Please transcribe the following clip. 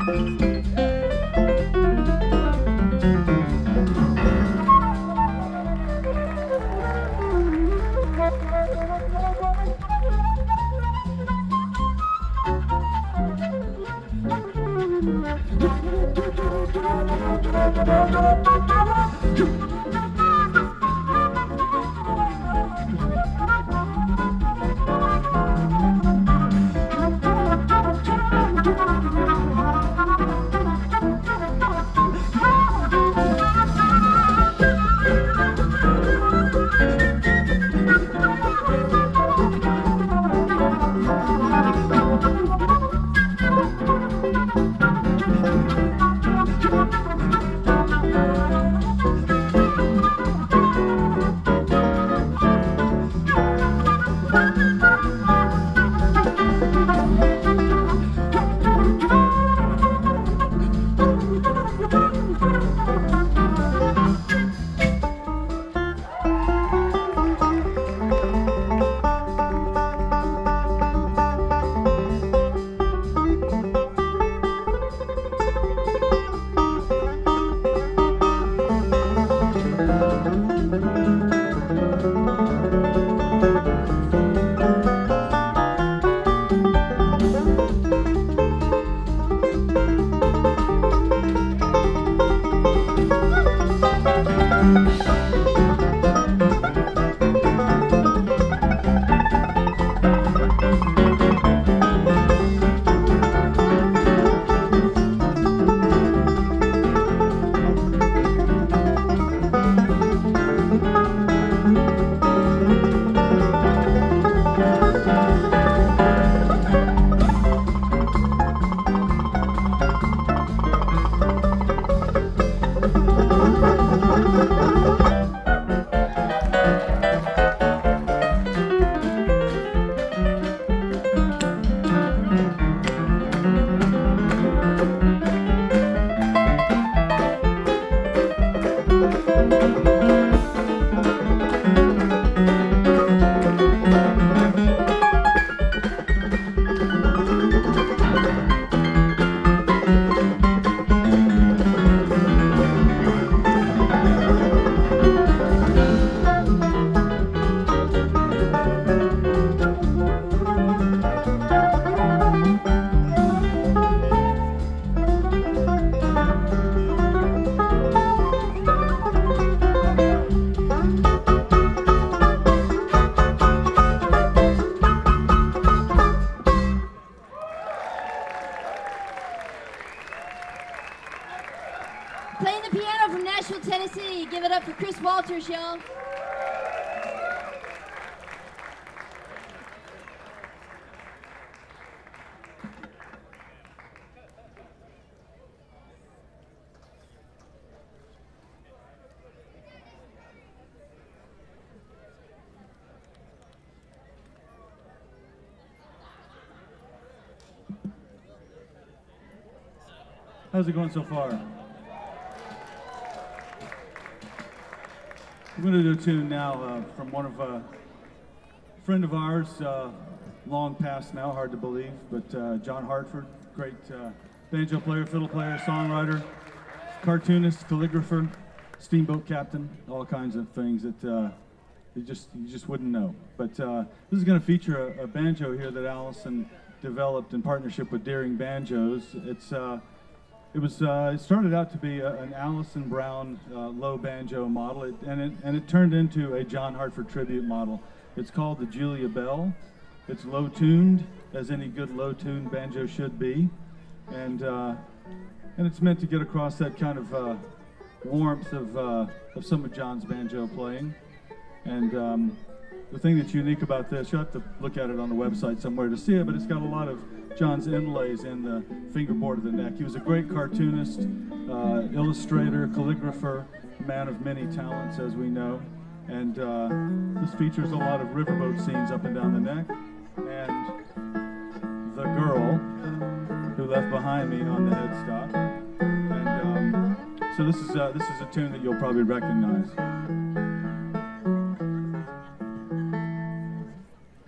Playing the piano from Nashville, Tennessee. Give it up for Chris Walters, y'all. How's it going so far? We're going to do a tune now from one of a friend of ours, long past now, hard to believe, but John Hartford, great banjo player, fiddle player, songwriter, cartoonist, calligrapher, steamboat captain, all kinds of things that you just wouldn't know. But this is going to feature a banjo here that Allison developed in partnership with Deering Banjos. It started out to be an Allison Brown low banjo model, and it turned into a John Hartford tribute model. It's called the Julia Bell. It's low tuned, as any good low tuned banjo should be, and it's meant to get across that kind of warmth of some of John's banjo playing. And the thing that's unique about this, you'll have to look at it on the website somewhere to see it, but it's got a lot of John's inlays in the fingerboard of the neck. He was a great cartoonist, illustrator, calligrapher, man of many talents, as we know. And this features a lot of riverboat scenes up and down the neck. And the girl who left behind me on the headstock. And so this is a tune that you'll probably recognize.